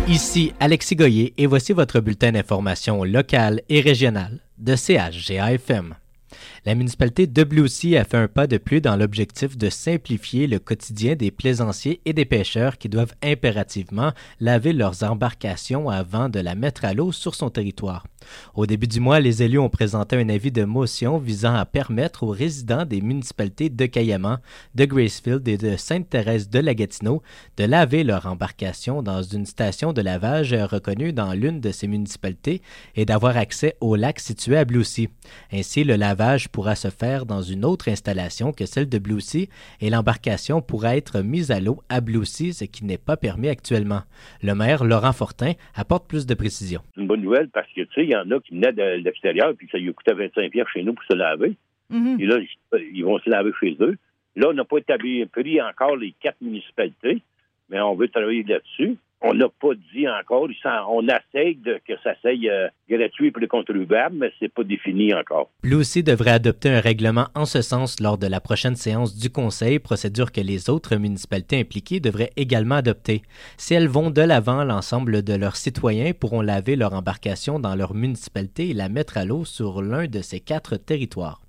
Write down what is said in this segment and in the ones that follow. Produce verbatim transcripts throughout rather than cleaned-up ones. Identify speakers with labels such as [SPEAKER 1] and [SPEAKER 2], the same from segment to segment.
[SPEAKER 1] Ici Alexis Goyer et voici votre bulletin d'information locale et régionale de C H G A F M. La municipalité de Blue-Sea a fait un pas de plus dans l'objectif de simplifier le quotidien des plaisanciers et des pêcheurs qui doivent impérativement laver leurs embarcations avant de la mettre à l'eau sur son territoire. Au début du mois, les élus ont présenté un avis de motion visant à permettre aux résidents des municipalités de Cayamant, de Gracefield et de Sainte-Thérèse de la Gatineau de laver leur embarcation dans une station de lavage reconnue dans l'une de ces municipalités et d'avoir accès au lac situé à Blue-Sea. Ainsi, le lavage pourra se faire dans une autre installation que celle de Blue-Sea et l'embarcation pourra être mise à l'eau à Blue-Sea, ce qui n'est pas permis actuellement. Le maire Laurent Fortin apporte plus de précisions.
[SPEAKER 2] C'est une bonne nouvelle parce que, tu sais, il y en a qui venaient de l'extérieur puis ça lui coûtait vingt-cinq piastres chez nous pour se laver. Mm-hmm. Et là, ils vont se laver chez eux. Là, on n'a pas établi pris encore les quatre municipalités, mais on veut travailler là-dessus. On n'a pas dit encore. On essaye de, que ça soit euh, gratuit pour les contribuables, mais c'est pas défini encore.
[SPEAKER 1] Blue-Sea devrait adopter un règlement en ce sens lors de la prochaine séance du Conseil, procédure que les autres municipalités impliquées devraient également adopter. Si elles vont de l'avant, l'ensemble de leurs citoyens pourront laver leur embarcation dans leur municipalité et la mettre à l'eau sur l'un de ces quatre territoires.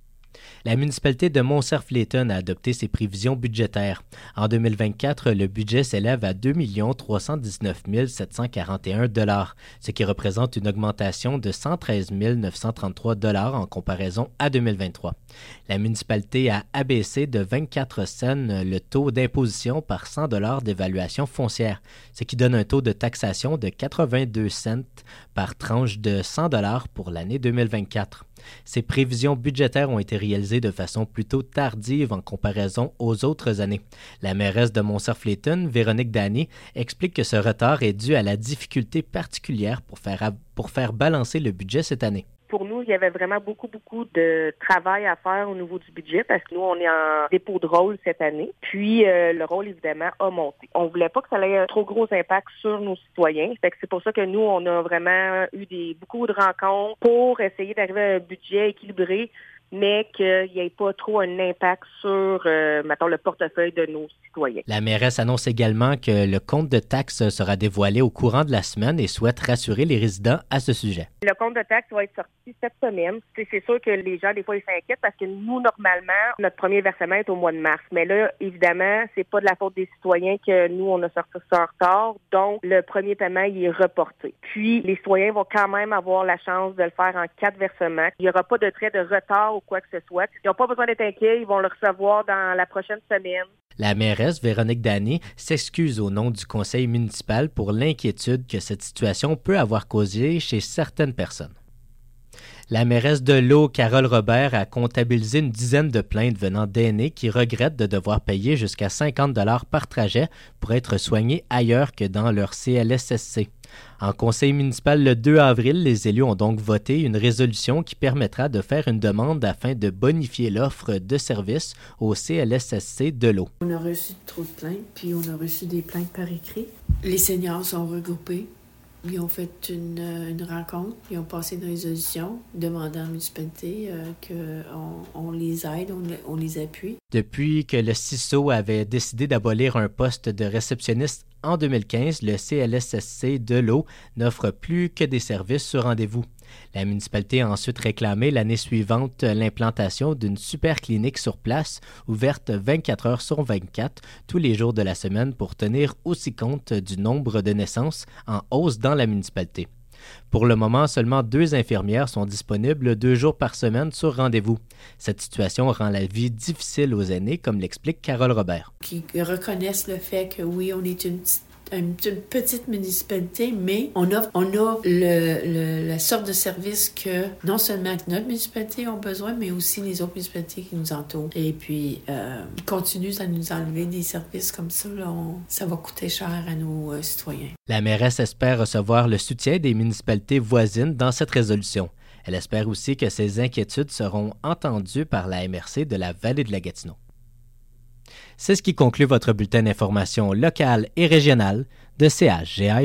[SPEAKER 1] La municipalité de Montserf-Léton a adopté ses prévisions budgétaires. En deux mille vingt-quatre, le budget s'élève à deux millions trois cent dix-neuf mille sept cent quarante et un dollars, ce qui représente une augmentation de cent treize mille neuf cent trente-trois dollars en comparaison à deux mille vingt-trois. La municipalité a abaissé de vingt-quatre cents le taux d'imposition par cent dollars d'évaluation foncière, ce qui donne un taux de taxation de quatre-vingt-deux cents par tranche de cent dollars pour l'année deux mille vingt-quatre. Ces prévisions budgétaires ont été réalisées de façon plutôt tardive en comparaison aux autres années. La mairesse de Montserf-Léton, Véronique Dany, explique que ce retard est dû à la difficulté particulière pour faire, pour faire balancer le budget cette année.
[SPEAKER 3] Pour nous, il y avait vraiment beaucoup, beaucoup de travail à faire au niveau du budget parce que nous, on est en dépôt de rôle cette année. Puis, euh, le rôle, évidemment, a monté. On voulait pas que ça ait un trop gros impact sur nos citoyens. Fait que c'est pour ça que nous, on a vraiment eu des beaucoup de rencontres pour essayer d'arriver à un budget équilibré, mais qu'il n'y ait pas trop un impact sur, euh, mettons, le portefeuille de nos citoyens.
[SPEAKER 1] La mairesse annonce également que le compte de taxes sera dévoilé au courant de la semaine et souhaite rassurer les résidents à ce sujet.
[SPEAKER 3] Le compte de taxes va être sorti cette semaine. C'est, c'est sûr que les gens, des fois, ils s'inquiètent parce que nous, normalement, notre premier versement est au mois de mars. Mais là, évidemment, c'est pas de la faute des citoyens que nous, on a sorti ça en retard. Donc, le premier paiement, il est reporté. Puis, les citoyens vont quand même avoir la chance de le faire en quatre versements. Il n'y aura pas de trait de retard ou quoi que ce soit. Ils n'ont pas besoin d'être inquiets, ils vont le recevoir dans la prochaine semaine.
[SPEAKER 1] La mairesse, Véronique Dany, s'excuse au nom du conseil municipal pour l'inquiétude que cette situation peut avoir causée chez certaines personnes. La mairesse de l'Eau, Carole Robert, a comptabilisé une dizaine de plaintes venant d'aînés qui regrettent de devoir payer jusqu'à cinquante dollars par trajet pour être soignés ailleurs que dans leur C L S S C. En conseil municipal le deux avril, les élus ont donc voté une résolution qui permettra de faire une demande afin de bonifier l'offre de services au C L S S C de l'Eau.
[SPEAKER 4] On a reçu trop de plaintes, puis on a reçu des plaintes par écrit. Les seniors sont regroupés. Ils ont fait une, une rencontre, ils ont passé une résolution demandant à la municipalité euh, qu'on on les aide, on, on les appuie.
[SPEAKER 1] Depuis que le C I S O avait décidé d'abolir un poste de réceptionniste en deux mille quinze, le C L S S C de l'Eau n'offre plus que des services sur rendez-vous. La municipalité a ensuite réclamé l'année suivante l'implantation d'une super clinique sur place, ouverte vingt-quatre heures sur vingt-quatre, tous les jours de la semaine pour tenir aussi compte du nombre de naissances en hausse dans la municipalité. Pour le moment, seulement deux infirmières sont disponibles deux jours par semaine sur rendez-vous. Cette situation rend la vie difficile aux aînés, comme l'explique Carole Robert.
[SPEAKER 4] Qui reconnaissent le fait que oui, on est une petite une petite municipalité, mais on a, on a le, le, la sorte de service que non seulement notre municipalité ont besoin, mais aussi les autres municipalités qui nous entourent. Et puis, euh, ils continuent à nous enlever des services comme ça. Là, on, ça va coûter cher à nos euh, citoyens.
[SPEAKER 1] La mairesse espère recevoir le soutien des municipalités voisines dans cette résolution. Elle espère aussi que ces inquiétudes seront entendues par la M R C de la Vallée de la Gatineau. C'est ce qui conclut votre bulletin d'information locale et régionale de C H G A F M.